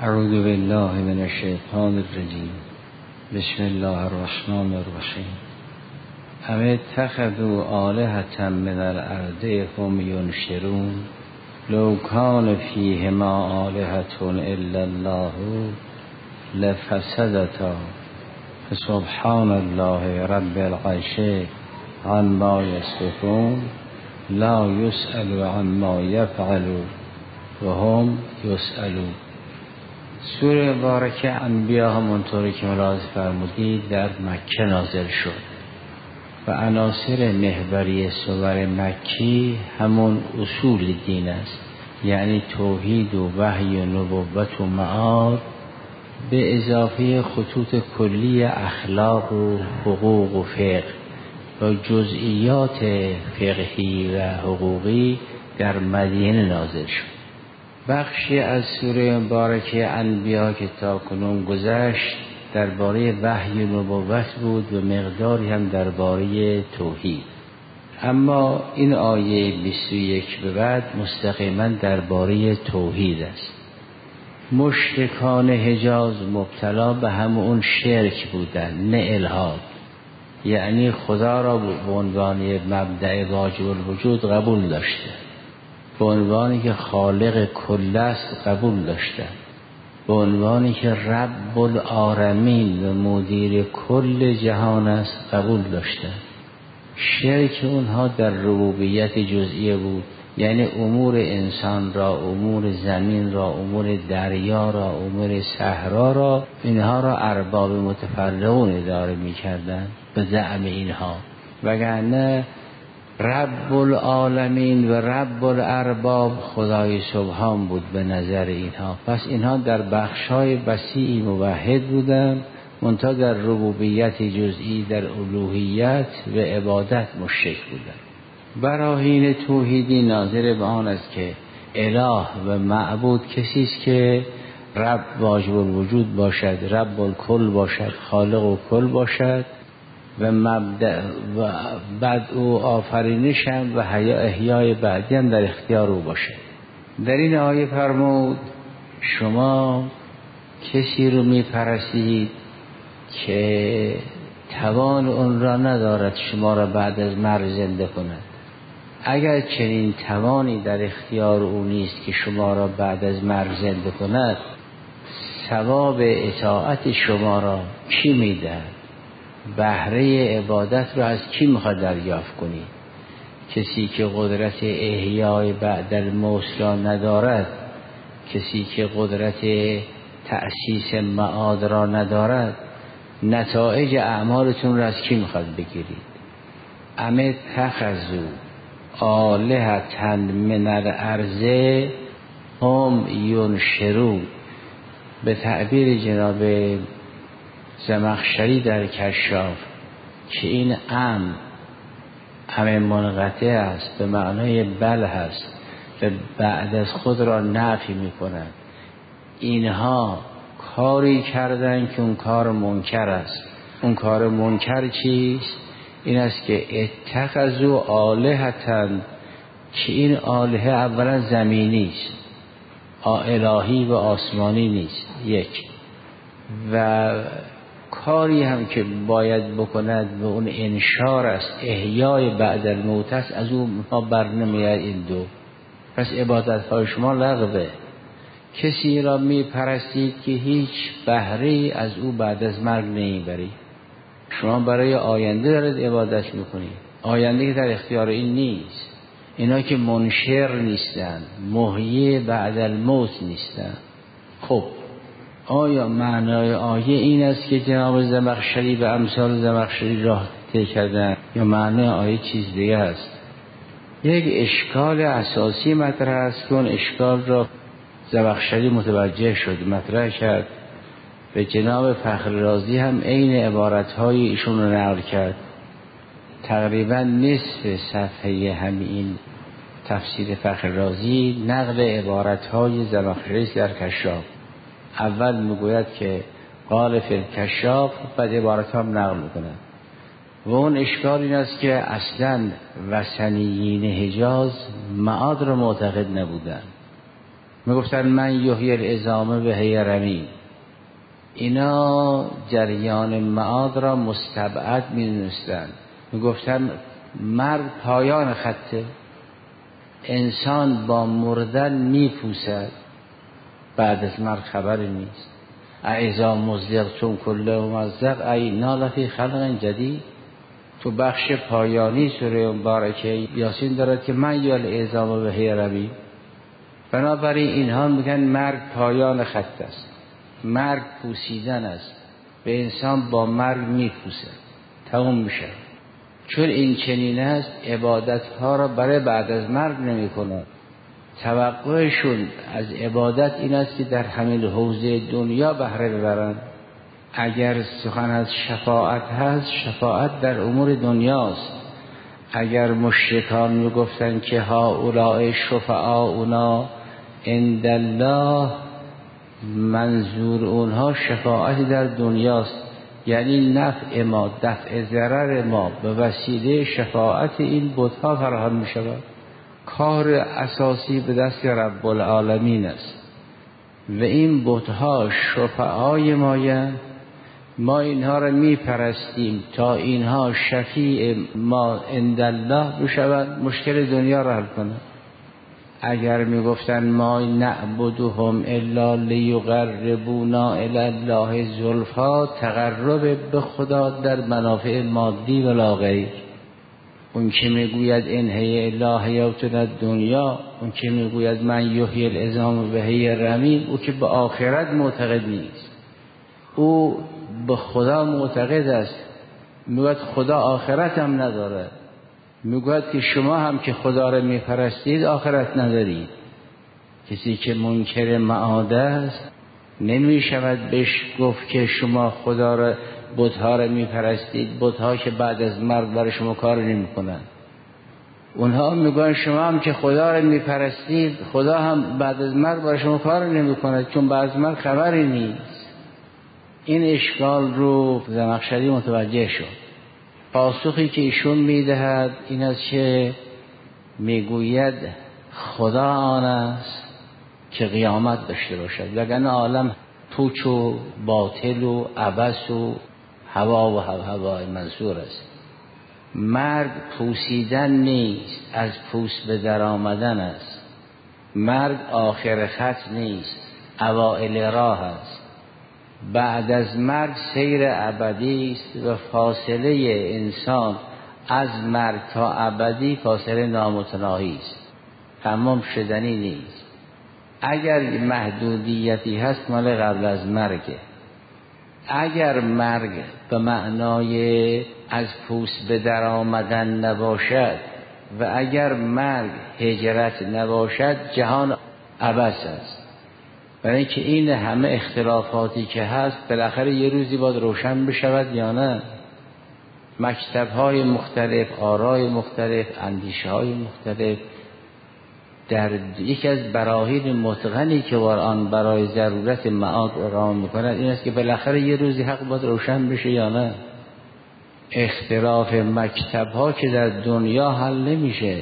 اعوذ بالله من الشیطان الرجیم. بسم الله الرحمن الرحیم. ام اتخذوا آلهة من الارض هم ینشرون لو کان فیهما آلهة الا الله لفسدتا فسبحان الله رب العرش عما یصفون لا یسأل عما یفعل و هم یسألون. سوره مبارکه انبیا همونطوری که ملاحظه فرمودید در مکه نازل شد و عناصر محوری سور مکی همون اصول دین است، یعنی توحید و وحی و نبوت و معاد به اضافه خطوط کلی اخلاق و حقوق و فقه و جزئیات فقهی و حقوقی در مدینه نازل شد. بخشی از سوره مبارکه انبیا که تا کنون گذشت درباره وحی و نبوت بود و مقداری هم درباره توحید، اما این آیه 21 به بعد مستقیما درباره توحید است. مشرکان حجاز مبتلا به همون شرک بودند، نه الحاد، یعنی خدا را به عنوان مبدأ واجب الوجود قبول داشتند، به عنوانی که خالق کل است قبول داشتند، به عنوانی که رب العالمین و مدیر کل جهان است قبول داشتند. شرک اونها در ربوبیت جزئیه بود، یعنی امور انسان را، امور زمین را، امور دریا را، امور صحرا را، اینها را ارباب متفرقون اداره می‌کردند به زعم اینها، وگرنه رب العالمین و رب الارباب خدای سبحان بود به نظر اینها. پس اینها در بخشای وسیعی موحد بودند، منتها در ربوبیت جزئی، در الوهیت و عبادت مشرک بودند. براهین توحیدی ناظر به آن است که اله و معبود کسی است که رب واجب الوجود باشد، رب الکل باشد، خالق و کل باشد و مبدأ و بعد او آفرینش هم و احیای بعدی هم در اختیار او باشه. در این آیه فرمود شما کسی رو میپرستید که توان اون را ندارد شما را بعد از مرگ زنده کند. اگر چنین توانی در اختیار او نیست که شما را بعد از مرگ زنده کند، ثواب اطاعت شما را کی میدهد؟ بهره عبادت رو از کی میخواد دریافت کنید؟ کسی که قدرت احیای بعد الموت را ندارد، کسی که قدرت تأسیس معاد را ندارد، نتایج اعمالتون را از کی میخواد بگیرید؟ ام اتخذوا آلهة من الارض هم ینشرون. به تعبیر جناب زمخشری در کشاف که این ام منقطع است، به معنای بل هست و بعد از خود را نفی می کند. اینها کاری کردن که اون کار منکر است. اون کار منکر چیست؟ این است که اتخذوا آلهة، که این آلهه اولا زمینی است، الهی و آسمانی نیست یک، و کاری هم که باید بکند و اون انشار است، احیای بعد الموت است، از اون ما برنمیاد این دو. پس عبادت های شما لغوه. کسی را می پرستید که هیچ بهره از او بعد از مرگ نمیبری. شما برای آینده دارید عبادت میکنید، آینده که در اختیار این نیست. اینا که منشر نیستن، محیی بعد الموت نیستن. خب آیا معنای آیه این است که جناب زمخشری و امثال زمخشری راه طی کردن، یا معنای آیه چیز دیگه است؟ یک اشکال اساسی مطرح است که اون اشکال را زمخشری متوجه شد، مطرح کرد و جناب فخررازی هم عین عبارتهای ایشون رو نقل کرد. تقریبا نصف صفحه همین تفسیر فخررازی نقل عبارتهای زمخشری در کشاف. اول میگوید که قال فی الکشاف، بعد عبارت هم نقل میکنند. و اون اشکال این است که اصلا وثنیین حجاز معاد را معتقد نبودند. میگفتن من یحیی العظام و هی رمیم. اینا جریان معاد را مستبعد می‌دونستند. میگفتن مرگ پایان خطه، انسان با مردن میپوسد، بعد از مرگ خبری نیست. اذا مزقتم کل ممزق اینا لفی خلق جدید. تو بخش پایانی سوره مبارکه یاسین دارد که من یحیی العظام و هی رمیم. بنابراین اینها میگن مرگ پایان خط است، مرگ پوسیدن است، به انسان با مرگ میپوسد، تمام میشه. چون این چنین است عبادت ها را برای بعد از مرگ نمی کنند. توقعشون از عبادت این است که در همین حوزه دنیا بهره ببرند. اگر سخن از شفاعت هست، شفاعت در امور دنیاست. اگر مشرکان میگفتن که هؤلاء شفعاؤنا عند الله، منظور اونها شفاعت در دنیاست، یعنی نفع ما، دفع ضرر ما به وسیله شفاعت این بت‌ها فراهم می شود. کار اساسی به دست رب العالمین است و این بت‌ها شفعای مایند. ما اینها را می پرستیم تا اینها شفیع ما عند الله بشوند، مشکل دنیا را حل کنند. اگر می گفتن ما نعبدهم الا لیقربونا الی الله زلفا، تقرب به خدا در منافع مادی و لا غیر. اون که میگوید ان هی الا حیاتنا دنیا، اون که میگوید من یحیی العظام و هی رمیم، او که به آخرت معتقد نیست، او به خدا معتقد است. میگوید خدا آخرت هم نداره، میگوید که شما هم که خدا را میپرستید آخرت ندارید. کسی که منکر معاد است نمیشود بهش گفت که شما خدا را، بت‌ها را میپرستید، بت‌ها که بعد از مرگ برای شما کار نمیکنن. اونها میگن شما هم که خدا را میپرستید، خدا هم بعد از مرگ برای شما کار نمیکنه، چون بعد از مرگ خبری نیست. این اشکال رو زمخشری متوجه شد. پاسخی که ایشون میدهد این است که میگوید خدا آن است که قیامت داشته باشد، وگرنه عالم پوچ و باطل و عبث و هوا و هوای منصور است. مرگ پوسیدن نیست، از پوست به در آمدن است. مرگ آخر خط نیست، اوائل راه است. بعد از مرگ سیر ابدی است و فاصله انسان از مرگ تا ابدی فاصله نامتناهی است، تمام شدنی نیست. اگر محدودیتی هست مال قبل از مرگه. اگر مرگ به معنای از پوست به در آمدن نباشد و اگر مرگ هجرت نباشد، جهان عبث است. برای اینکه این همه اختلافاتی که هست بالاخره یه روزی باید روشن بشود یا نه. مکتب‌های مختلف، آرای مختلف، اندیشه‌های مختلف، در یکی از براهین متقنی که قرآن برای ضرورت معاد ارائه می‌کند این است که بالاخره یه روزی حق باید روشن بشه یا نه. اختلاف مکتب‌ها که در دنیا حل نمیشه،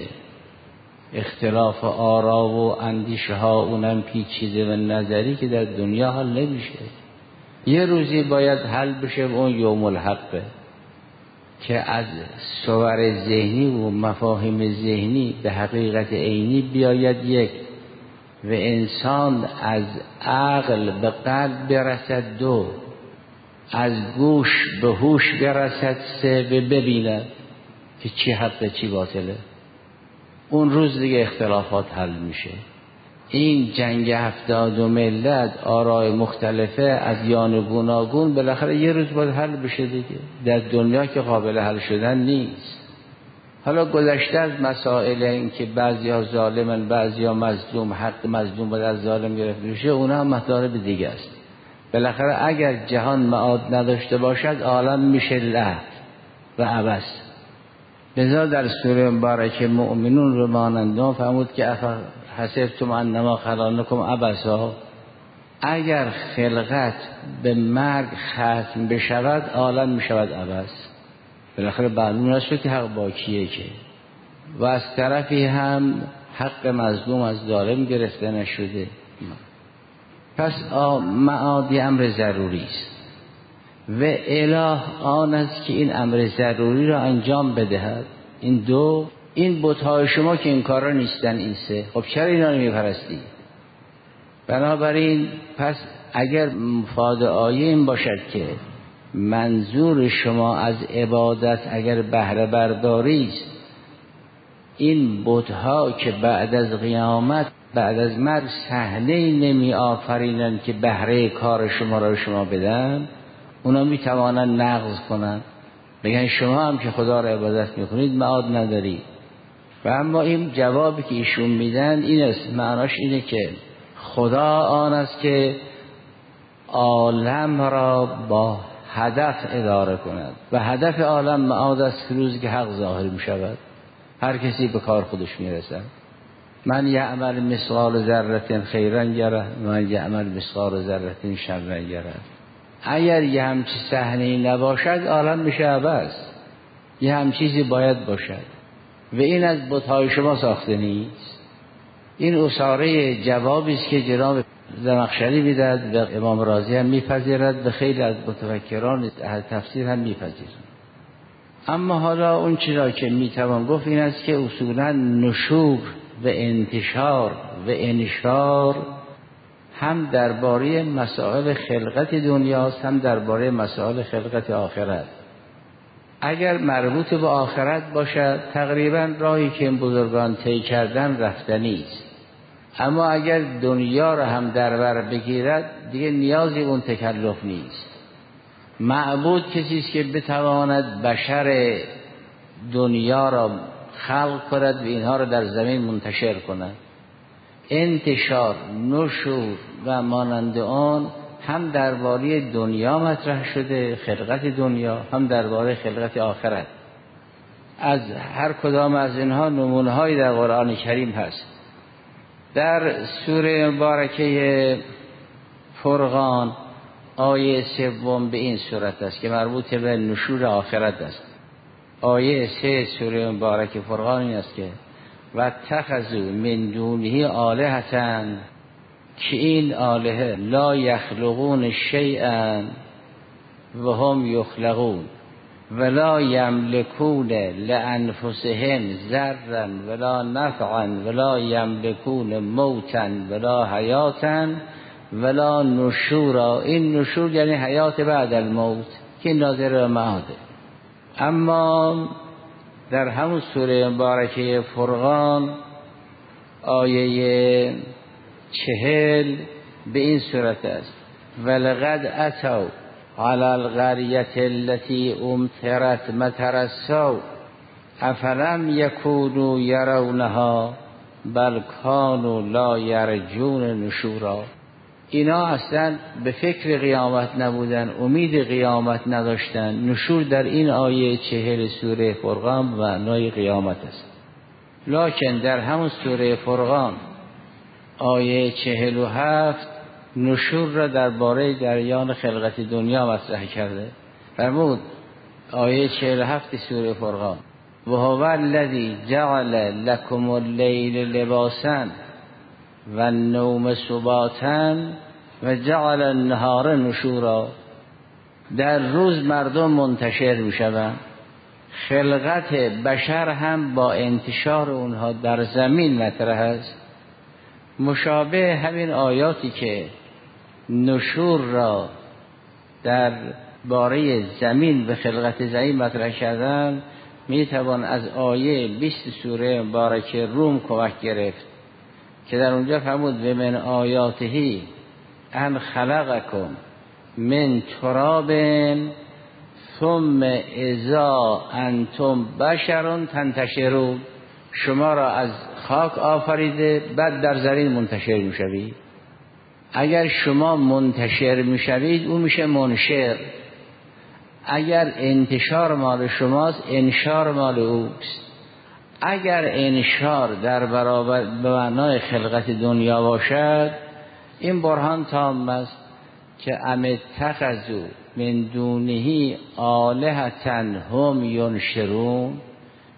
اختلاف آرا و اندیشه ها اونم پیچیده و نظری که در دنیا حل نمیشه. یه روزی باید حل بشه و اون یوم الحقه که از صور ذهنی و مفاهیم ذهنی به حقیقت عینی بیاید یک و انسان از عقل به قلب برسد دو، از گوش به هوش برسد سه و ببیند که چی حقه چی باطله. اون روز دیگه اختلافات حل میشه. این جنگ 70 ملت آرای مختلفه ادیان گوناگون بالاخره یه روز باید حل بشه دیگه. در دنیا که قابل حل شدن نیست. حالا گذشته از مسائل این که بعضیا ظالمن بعضیا مظلوم، حق مظلوم باید از ظالم گرفته بشه، اونها هم مطالب دیگه است. بالاخره اگر جهان معاد نداشته باشد عالم میشه لهو و عبث. لذا در سوره مبارکه مؤمنون رو مانند فرمود که حسبتم انما خلقناکم عبثا، اگر خلقت به مرگ ختم بشود عالم میشود عبث. بالاخره معلوم نشد که حق با کیه که، و از طرفی هم حق مظلوم از ظالم گرفته نشده. پس معاد امر ضروری است و اله آن است که این امر ضروری را انجام بدهد. این دو، این بت‌های شما که این کارا نیستن، این سه، خب چرا اینا رو میپرستی؟ بنابراین پس اگر مفاد آیه این باشد که منظور شما از عبادت اگر بهره برداری است، این بت‌ها که بعد از قیامت بعد از مرگ صحنه‌ای نمی آفرینند که بهره کار شما را شما بدن، اونا می توانند نقض کنند، بگن شما هم که خدا را عبادت میکنید معاد ندارید. و اما این جوابی که ایشون میدن این است، معناش اینه که خدا آن است که عالم را با هدف اداره کند و هدف عالم معاد است، روزی که حق ظاهر می شود هر کسی به کار خودش میرسد. من یعمل مثقال ذره خیرا یره، من یعمل مثقال ذره شرا یره. اگر یه همچی صحنه‌ای نباشد عالم میشه عبث، یه همچیزی باید باشد و این از بت‌های شما ساخته نیست. این اصاره جوابی است که جناب زمخشری میدهد و امام رازی هم میپذیرد و خیلی از متفکران اهل تفسیر هم میپذیرند. اما حالا اون چیزی که میتوان گفت این است که اصولا نشور و انتشار و انشار هم درباره مسائل خلقت دنیاست، هم درباره مسائل خلقت آخرت. اگر مربوط به آخرت باشد تقریبا راهی که این بزرگان طی کردن رفتنی است، اما اگر دنیا را هم در بر بگیرد دیگه نیازی اون تکلف نیست. معبود کسی است که بتواند بشر دنیا را خلق کند و اینها را در زمین منتشر کند. انتشار، نشور و مانند آن هم درباره دنیا مطرح شده، خلقت دنیا، هم درباره خلقت آخرت. از هر کدام از اینها نمونه‌هایی در قرآن کریم هست. در سوره مبارکه فرقان آیه 3 به این صورت است که مربوط به نشور آخرت است. آیه 3 سوره مبارکه فرقان این است که واتخذوا من دونه آلهة، که این آلهه لا یخلقون شیئا و هم یخلقون ولا یملکون لانفسهم ضرا ولا نفعا ولا یملکون موتا ولا حیاتا ولا نشورا. این نشور یعنی حیات بعد الموت که ناظر به معاده. اما در همون سوره مبارکه فرقان آیه 40 به این صورت است ولقد اتوا علی القریة التي امطرت مطر السوء افلم یکونوا یرونها بل کانوا لا یرجون نشورا. اینا اصلا به فکر قیامت نبودن، امید قیامت نداشتن. نشور در این آیه 40 سوره فرقان معنای قیامت است. لکن در همون سوره فرقان آیه 47 نشور را درباره جریان خلقت دنیا مطرح کرده. فرمود آیه 47 سوره فرقان و هو الذی جعل لكم الليل لباسا و النوم سباتا و جعل النهار نشورا. در روز مردم منتشر می شوند، خلقت بشر هم با انتشار اونها در زمین مطرح است. مشابه همین آیاتی که نشور را در باره زمین و خلقت زمین مطرح کردن، می توان از آیه 20 سوره مبارکه روم کمک گرفت که در اونجا فرمود و من آیاتهی ان خلقکم من تراب ثم اذا انتم بشر تنتشرون. شما را از خاک آفریده بعد در زمین منتشر میشوید. اگر شما منتشر میشوید اون میشه منشر. اگر انتشار مال شماست انشار مال اوست. اگر انشار در برابر به معنای خلقت دنیا باشد این برهان تام است که ام اتخذوا من دونه آلهة هم ینشرون.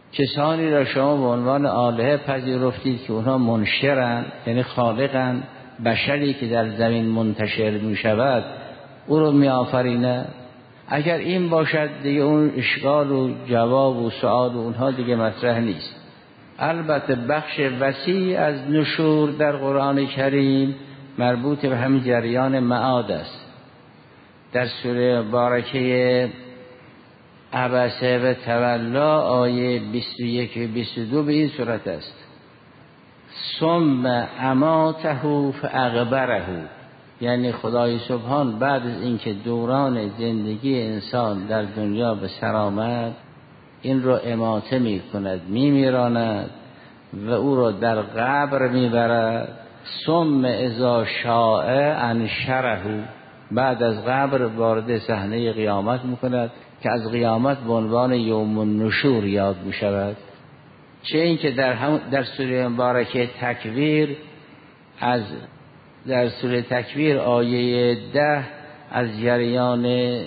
کسانی را شما به عنوان آلهه پذیرفتید که اونها منشرن، یعنی خالقن بشری که در زمین منتشر می شود او رو می آفرینه؟ اگر این باشد دیگه اون اشکال و جواب و سؤال و اونها دیگه مطرح نیست. البته بخش وسیع از نشور در قرآن کریم مربوط به همین جریان معاد است. در سوره مبارکه عبسه و تولا آیه 21 و 22 به این صورت است: ثم اماته فاقبره، یعنی خدای سبحان بعد از اینکه دوران زندگی انسان در دنیا به سر آمد این رو اماته می کند، می میراند و او رو در قبر می برد. ثم اذا شاء انشره، بعد از قبر وارد صحنه قیامت می کند که از قیامت به عنوان یوم النشور یاد می شود. چه این که در سوره مبارکه تکویر در سوره تکویر آیه 10 از جریان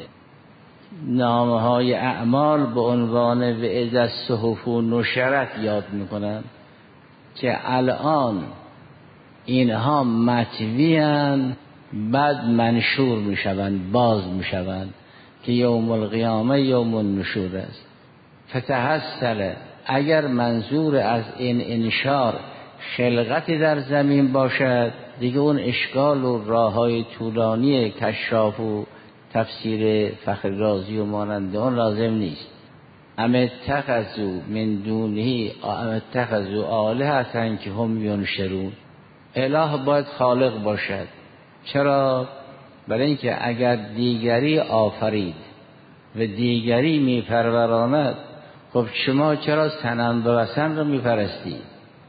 نامه های اعمال به عنوان و اذا الصحف نشرت یاد میکنن که الان اینها مطویان بعد منشور میشوند، باز میشوند که یوم القیامه یوم النشور است. فتحصل، اگر منظور از این انشار خلقتی در زمین باشد دیگه اون اشکال و راههای طولانی کشاف و تفسیر فخر رازی و مانند اون لازم نیست. ام اتخذوا من دونه ام اتخذوا آلهة که هم ینشرون. اله باید خالق باشد. چرا؟ برای اینکه اگر دیگری آفرید و دیگری میپروراند، خب شما چرا صنم و وثن رو میپرستید؟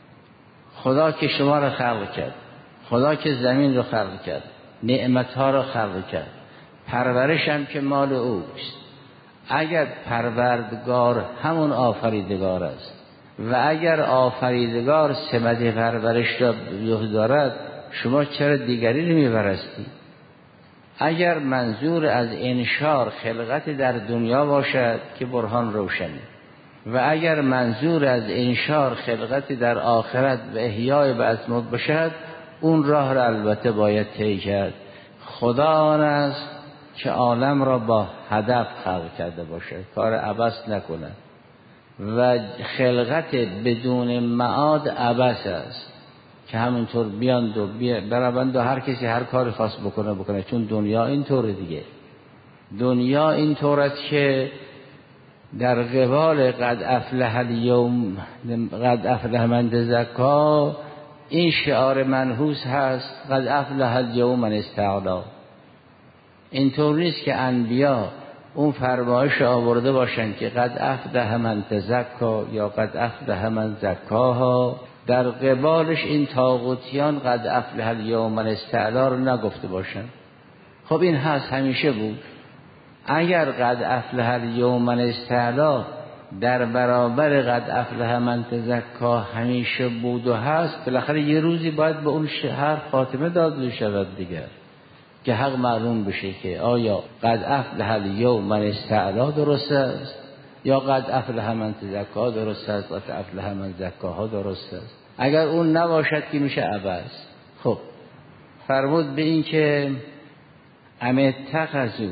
خدا که شما رو خلق کرد، خدا که زمین رو خلق کرد، نعمتها رو خلق کرد، پرورش هم که مال اوست. اگر پروردگار همون آفریدگار است و اگر آفریدگار سمت پرورش را دارد، شما چرا دیگری رو میپرستید؟ اگر منظور از انشار خلقت در دنیا باشد که برهان روشنه، و اگر منظور از انشار خلقت در آخرت و احیای بعد از موت باشد، اون راه را البته باید طی کرد. خدا آن است که عالم را با هدف خلق کرده باشد، کار عبث نکنه و خلقت بدون معاد عبث است که همونطور بیاند و برابند و هر کسی هر کاری خواست بکنه، چون دنیا اینطوره دیگه. دنیا اینطور است که در قبال قد افلح اليوم قد افلح من تزکا این شعار منحوس هست: قد افلح اليوم من استعلا. اینطور نیست که انبیا اون فرمایش آورده باشند که قد افلح من تزکا یا قد افلح من زکاها، در قبالش این طاغوتیان قد افلح اليوم من استعلا رو نگفته باشند. خب این هست، همیشه بود. اگر قد افلح اليوم من استعلا در برابر قد افلح من تزکا همیشه بود و هست، بالاخره یه روزی باید به اون حرف خاتمه داده شود دیگر که حق معلوم بشه که آیا قد افلح اليوم من استعلا درست است یا قد افلح من تزکا درست است، قد افلح من زکاها درست است. اگر اون نباشد که میشه عبث. خب فرمود به این که ام اتخذوا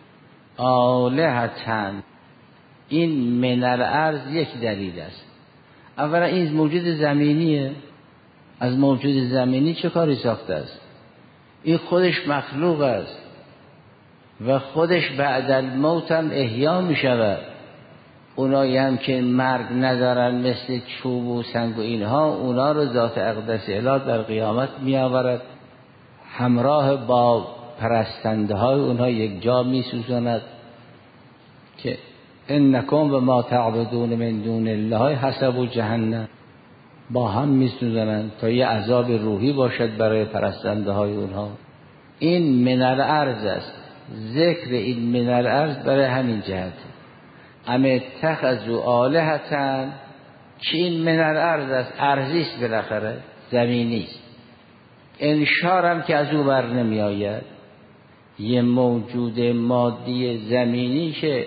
آلهة، این من الارض یک دلیل است. اولا این موجود زمینیه، از موجود زمینی چه کاری ساخته است؟ این خودش مخلوق است و خودش بعد الموت هم احیا می شود. اونایی هم که مرگ ندارن مثل چوب و سنگ و اینها، اونا رو ذات اقدس اله در قیامت می آورد، همراه با پرستنده های اونها یک جا می سوزاند که انکم و ما تعبدون من دون الله حسب جهنم، با هم می سوزانند تا یه عذاب روحی باشد برای پرستنده های اونها. این من الارض است. ذکر این من الارض برای همین جهت. ام اتخذوا آلهة که این من الارض است، ارضیست، بالاخره زمینیست. انشارم که از او بر نمی آید، یه موجود مادی زمینی که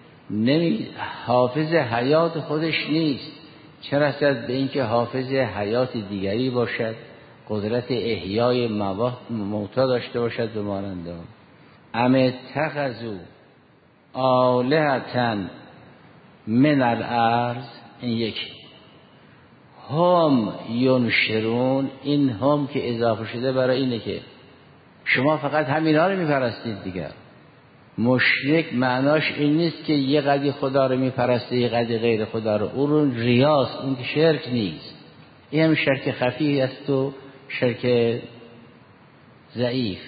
حافظ حیات خودش نیست، چه رسد به اینکه حافظ حیات دیگری باشد قدرت احیای موتا داشته باشد به مانند اون. ام اتخذوا آلهة من الارض، این یک. هم ینشرون، این هم که اضافه شده برای اینه که شما فقط همینا رو میپرستید دیگر. مشرک معناش این نیست که یه قدی خدا رو میپرسته یه قدی غیر خدا رو، اون ریاست، اون که شرک نیست. این هم شرک خفی است و شرک ضعیف.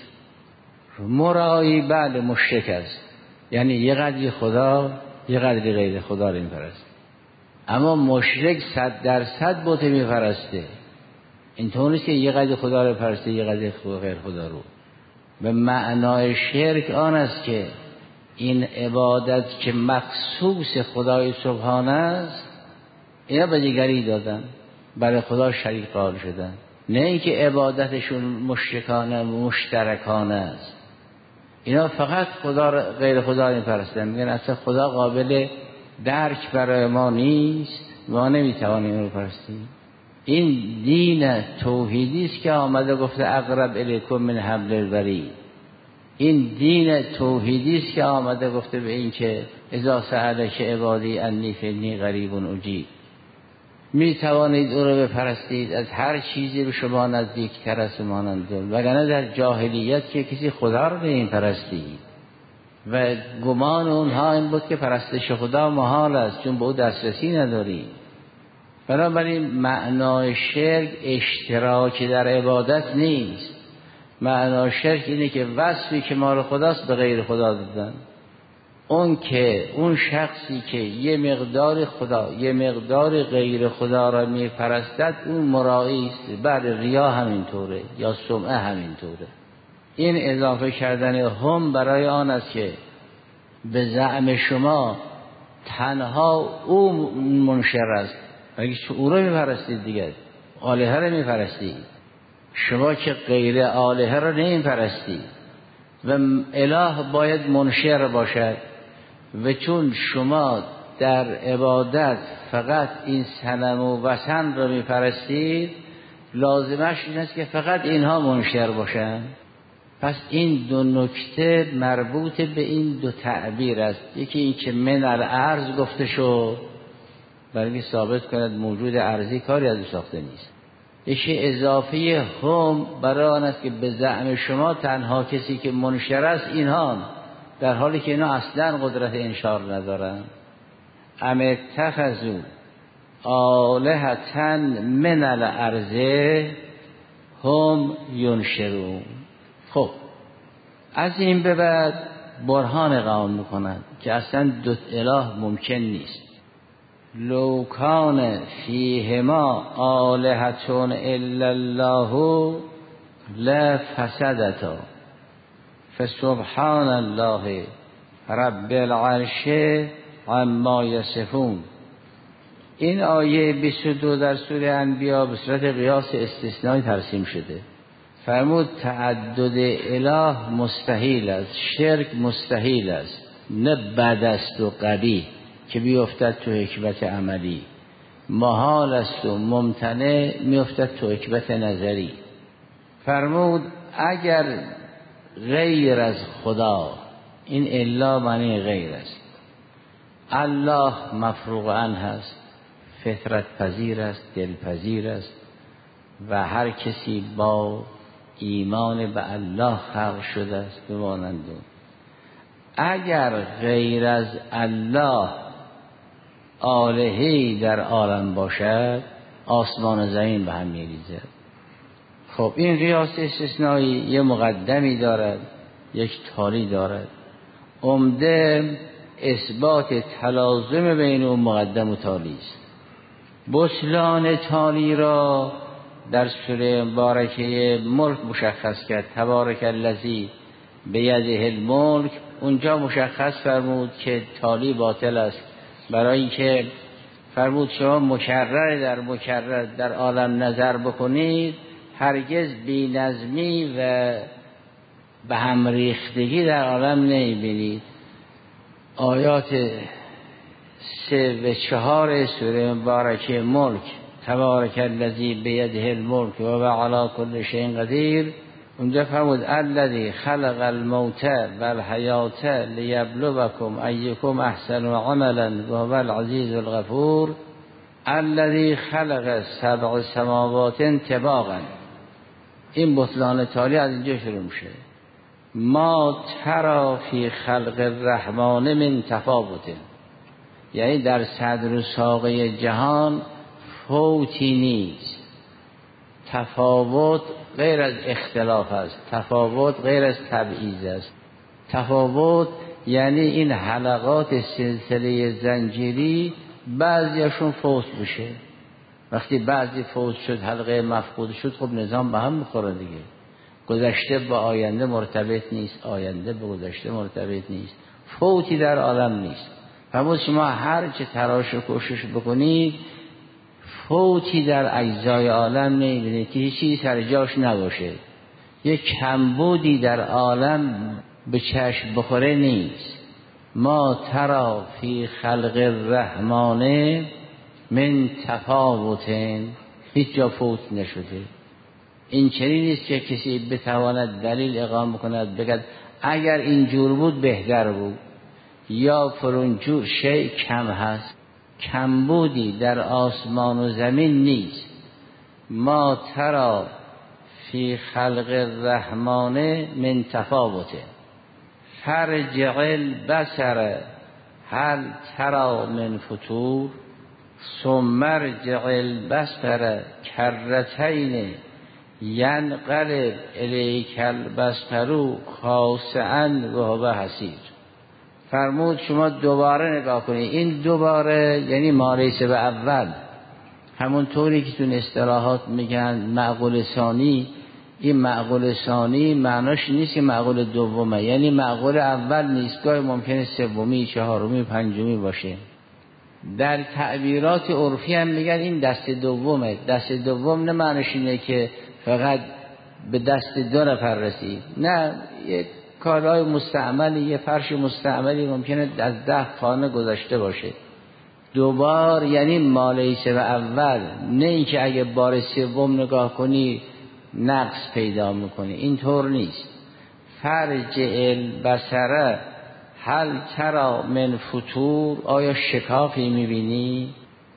مرایی بله مشرک است، یعنی یه قدری خدا یه قدری غیر خدا رو میپرسته. اما مشرک 100% بت میپرسته، اینطور نیست که یه قدری خدا رو پرسته یه قدری غیر خدا رو. به معنای شرک آن است که این عبادت که مخصوص خدای سبحانه است اینا به دیگری دادن، برای خدا شریک قائل شدن. نه اینکه عبادتشون مشرکانه مشترکانه است، اینا فقط خدا رو غیر خدا میپرستن، میگن اصلا خدا قابل درک برای ما نیست، ما نمیتوانیم اون رو پرستیم. این دین توحیدی است که آمده گفته اقرب الیکم من حبل الورید. این دین توحیدی است که آمده گفته به این که اذا سألک عبادی انی فانی قریب اجیب. می توانید او رو بپرستید، از هر چیزی به شما نزدیکتر است مانند اون. وگرنه در جاهلیت که کسی خدا رو نمی پرستید و گمان اونها این بود که پرستش خدا محال است چون به او دسترسی نداری. بنابراین معنای شرک اشتراک در عبادت نیست. معنای شرک اینه که وصفی که مال خداست به غیر خدا دادن. اون شخصی که یه مقدار خدا یه مقدار غیر خدا را میپرستد اون مرایی است. بعد ریا همینطوره یا سمعه همینطوره. این اضافه کردن هم برای آن است که به زعم شما تنها او منشر است، اگه او رو میپرستید دیگه آلهه رو میپرستید. شما که غیر آلهه رو نمیپرستید و اله باید منشر باشد و چون شما در عبادت فقط این صنم و وثن رو میپرستید لازمش این است که فقط اینها منشر باشن. پس این دو نکته مربوط به این دو تعبیر است. یکی این که من الارض گفته شد برای ثابت کند موجود ارضی کاری از ساخته نیست. یکی اضافه هم برای آن است که به زعم شما تنها کسی که منشر است اینها، در حالی که اینا اصلا قدرت انشار ندارن. ام اتخذوا آلهة من الارض هم ینشرون. خب از این به بعد برهان قائم میکنند که اصلا دو اله ممکن نیست. لو کان فیهما آلهة الا الله لفسدتا فسبحان الله رب العرش عما یصفون. این آیه 22 در سوره انبیاء به صورت قیاس استثنایی ترسیم شده. فرمود تعدد اله مستحیل است، شرک مستحیل است، نه بد است و قبیح که بیفتد تو حکمت عملی، محال است و ممتنع میفتد تو حکمت نظری. فرمود اگر غیر از خدا، این الا معنی غیر است، الله مفروغ عنه هست، فطرت پذیر است، دلپذیر است و هر کسی با ایمان به الله خلق شده است بمانند. اگر غیر از الله آلهه‌ای در عالم باشد آسمان و زمین به هم میریزد. خب این قیاس استثنایی یه مقدمی دارد یک تالی دارد. عمده اثبات تلازم بین اون مقدم و تالی است. بطلان تالی را در سوره مبارکه ملک مشخص کرد. تبارک الذی بیده الملک. اونجا مشخص فرمود که تالی باطل است، برای اینکه فرمود شما مکرر در عالم نظر بکنید هرگز بی نظمی و به هم ریختگی در عالم نمیبینید. آیات 3 و 4 سوره مبارکه ملک تبارک الذی بیده الملک و هو علی کل شیء قدیر. اونجا فرمود الذی خلق الموت والحیات لیبلوکم ایکم احسن عملا و هو العزیز الغفور. الذی خلق سبع سماوات طباقا. این بطلان تالی از اینجا شروع میشه. ما ترى فی خلق الرحمن من تفاوت، یعنی در صدر و ساقه جهان فوتی نیست. تفاوت غیر از اختلاف است، تفاوت غیر از تبعیض است. تفاوت یعنی این حلقات سلسله زنجیری بعضیشون فوت بشه. وقتی بعضی فوت شد، حلقه مفقود شد، خب نظام به هم میخوره دیگه. گذشته با آینده مرتبط نیست، آینده به گذشته مرتبط نیست. فوتی در عالم نیست. فرمود شما هر چه تلاش و کوشش بکنید فوتی در اجزای عالم نمیبینید که هیچ چیزی سر جاش نباشه. یک کمبودی در عالم به چشم بخوره نیست. ما ترى فی خلق الرحمن من تفاوت، هیچ جا فوت نشده. این چنین نیست که کسی بتواند دلیل اقامه کند بگد اگر اینجور بود بهتر بود یا فرونجور شیء کم هست. کمبودی در آسمان و زمین نیست. ما ترى فی خلق الرحمن من تفاوت فرجع البصر هل ترى من فطور ثم ارجع البصر کرتین ینقلب الیک البصر خاسئا و هو حسیر. فرمود شما دوباره نگاه کنید. این دوباره یعنی ما لیس به اول، همون طوری که تو اصطلاحات میگن معقول ثانی. این معقول ثانی معناش نیست که معقول دومه، یعنی معقول اول نیست، گاهی ممکنه سومی، چهارمی، پنجمی باشه. در تعبیرات عرفی هم میگن این دست دومه. دست دوم نه معناش اینه که فقط به دست دو نفر رسید، نه، یک کالای مستعملی، یه فرش مستعملی ممکنه از 10 خانه گذشته باشه. دوبار یعنی مالیسه و اول، نه اینکه اگه بار سوم نگاه کنی نقص پیدا میکنی. این طور نیست. فرجع البصر هل ترى من فطور، آیا شکافی میبینی؟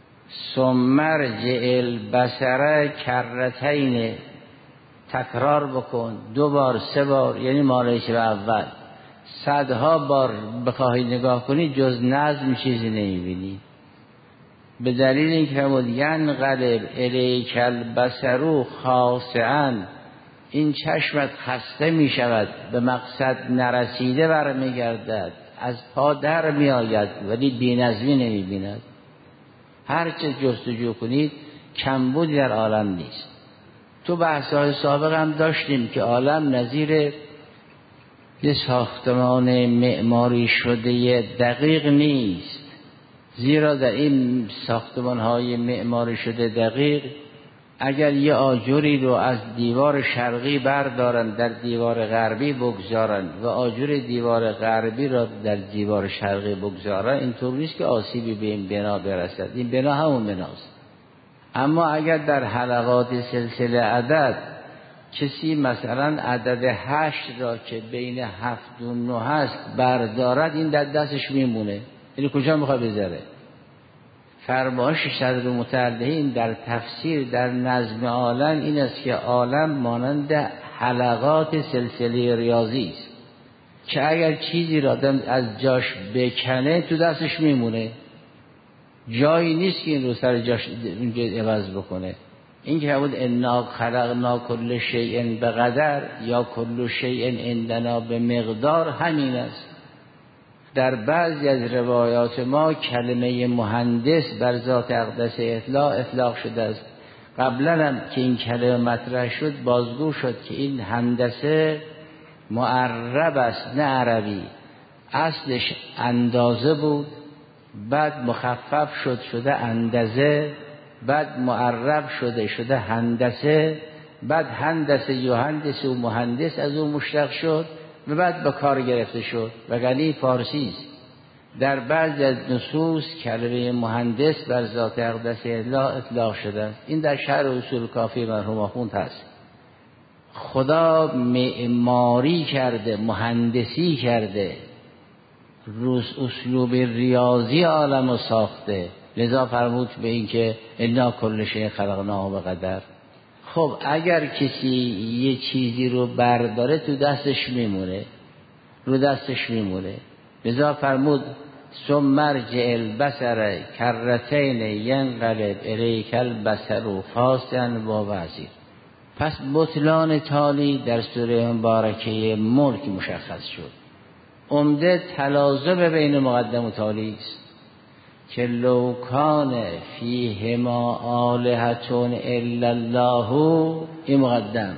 ثم ارجع البصر کرتین، تکرار بکن 2 بار 3 بار، یعنی مالیسه و اول. صدها بار بخواهی نگاه کنی جز نظم چیزی نمیبینی. به دلیل اینکه فرمود ینقلب الیک البصر خاسئا، این چشمت خسته می شود، به مقصد نرسیده برمیگردد، از پا در می آید ولی بی‌نظمی نمی بیند. هرچه جستجو کنید کمبودی در عالم نیست. تو بحث‌های سابق هم داشتیم که عالم نظیر یه ساختمان معماری شده دقیق نیست، زیرا در این ساختمان‌های معماری شده دقیق اگر یه آجری رو از دیوار شرقی بردارن در دیوار غربی بگذارن و آجر دیوار غربی را در دیوار شرقی بگذارن، اینطور نیست که آسیبی به این بنا برسد. این بنا همون بناست. اما اگر در حلقات سلسله عدد کسی مثلا عدد 8 را که بین 7 و 9 هست بردارد، این در دستش میمونه. یعنی کجا میخواد بذاره؟ فرمایش صدر متعلهین در تفسیر در نظم عالم این است که عالم مانند حلقات سلسله ریاضی است که اگر چیزی را آدم از جاش بکنه تو دستش میمونه، جایی نیست که این رو سر جاش اونجا عوض بکنه. این که بود انا خلقنا کل شیء بقدر یا کل شیء عندنا به مقدار، همین است. در بعضی از روایات ما کلمه مهندس بر ذات اقدس اطلاق شده است. قبلا هم که این کلمه مطرح شد بازگو شد که این هندسه معرب است نه عربی. اصلش اندازه بود، بعد مخفف شده اندازه، بعد معرب شده هندسه، بعد هندسه یهندس و مهندس از اون مشتق شد و بعد به کار گرفته شد. وگرنه فارسی است. در بعضی از نصوص کلمه مهندس بر ذات اقدس الله اطلاق شده است. این در شرح اصول کافی مرحوم آخوند هست. خدا معماری کرده، مهندسی کرده، روز اسلوب ریاضی عالم رو ساخته، لذا فرمود به این که انا کل شیء خلقناه بقدر. خب اگر کسی یه چیزی رو برداره تو دستش میمونه، رو دستش میمونه، لذا فرمود ثم ارجع البصر کرتین ینقلب الیک البصر خاسئا وهو حسیر. پس بطلان تالی در سوره مبارکه ملک مشخص شد. عمده تلازم بین مقدم و تالی است که لو کان فیهما آلهة الا الله، این مقدم،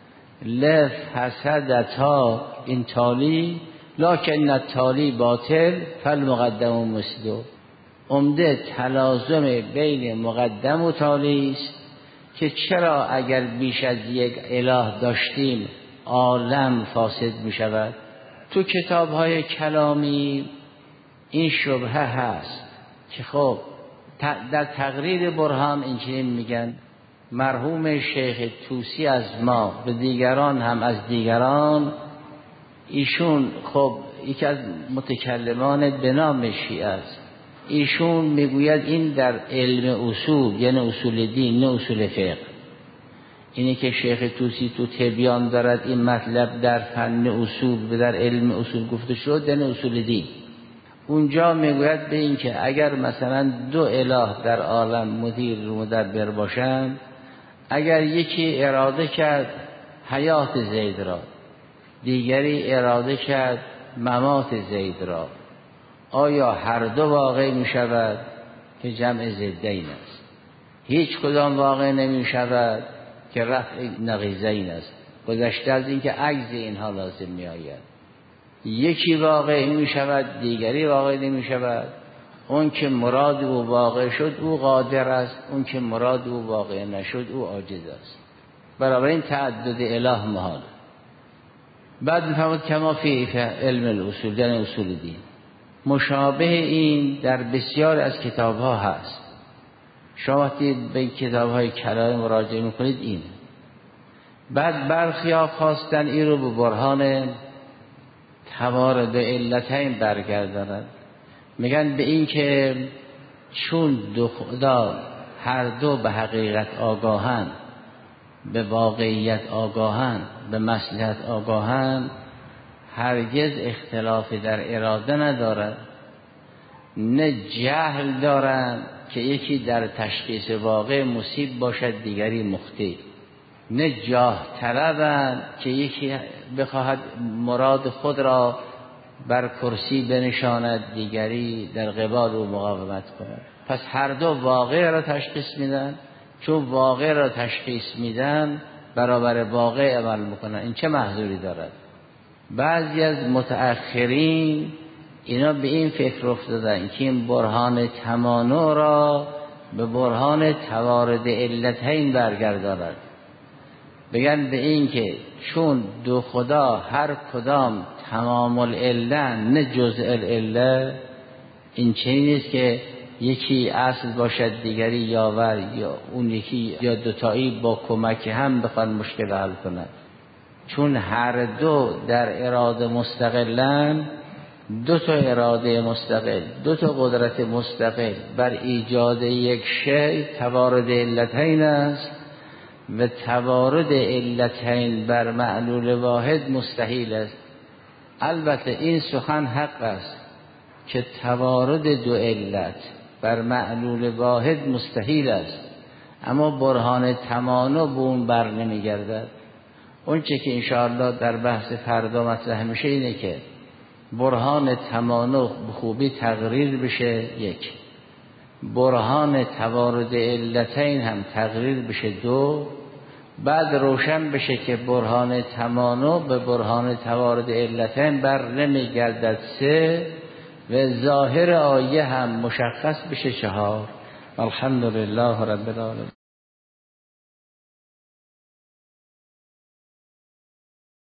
لفسدتا، این تالی، لکن التالی باطل فالمقدم مثله. عمده تلازم بین مقدم و تالی است که چرا اگر بیش از یک اله داشتیم عالم فاسد می شود. تو کتاب‌های کلامی این شبهه هست که خب در تقریر برهان اینجوری میگن مرحوم شیخ طوسی از ما به دیگران هم از دیگران، ایشون خب یکی از متکلمان به نام شیعه است، ایشون میگوید این در علم اصول، یعنی اصول دین نه اصول فقه. اینی که شیخ طوسی تو تبیان دارد این مطلب در فن اصول و در علم اصول گفته شد، یعنی اصول دین. اونجا میگوید به این که اگر مثلا دو اله در عالم مدیر و مدبر باشند، اگر یکی اراده کرد حیات زید را، دیگری اراده کرد ممات زید را، آیا هر دو واقع می شود؟ که جمع ضدین است. هیچ کدام واقع نمی شود که رفع نقیضین است، گذشته از این که عجز اینها لازم می آید. یکی واقع می شود، دیگری واقع نمی شود. اون که مراد او واقع شد او قادر است، اون که مراد او واقع نشد او عاجز است. برای این تعدد اله محال. بعد می‌فرماید کما فی علم الاصول، یعنی اصول دین. مشابه این در بسیار از کتاب‌ها هست. شما وقتی به کتاب‌های کلامی مراجعه می‌کنید این. بعد برخی‌ها خواستن این رو به برهان توارد علتین برگردانند. میگن به این که چون دو خدا هر دو به حقیقت آگاهند، به واقعیت آگاهند، به مصلحت آگاهند، هرگز اختلافی در اراده ندارند، نه جهل دارند که یکی در تشخیص واقع مصیب باشد دیگری مخطئ، نه جاه طلبند که یکی بخواهد مراد خود را بر کرسی بنشاند دیگری در قبال او مقاومت کند. پس هر دو واقع را تشخیص میدن، چون واقع را تشخیص میدن برابر واقع عمل میکنن. این چه محذوری دارد؟ بعضی از متأخرین اینا به این فکر افتادن که این برهان تمانع را به برهان توارد علتین برگرداند. بگن به این که چون دو خدا هر کدام تمام العله نه جزء العله، این چنین نیست که یکی اصل باشد دیگری یاور، یا اون یکی یا دوتایی با کمک هم بخوان مشکل حل کنند. چون هر دو در اراده مستقلن، دو تا اراده مستقل، دو تا قدرت مستقل بر ایجاد یک شیء توارد علتین است و توارد علتین بر معلول واحد مستحیل است. البته این سخن حق است که توارد دو علت بر معلول واحد مستحیل است، اما برهان تمانع به اون بر نمیگردد. اون چه که انشاءالله در بحث فردا مطرح میشه اینه که برهان تمانع به خوبی تقریر بشه، یک، برهان توارد علتین هم تقریر بشه، دو، بعد روشن بشه که برهان تمانع به برهان توارد علتین بر نمیگردد، سه، و ظاهر آیه هم مشخص بشه، چهار. الحمدلله رب العالمین.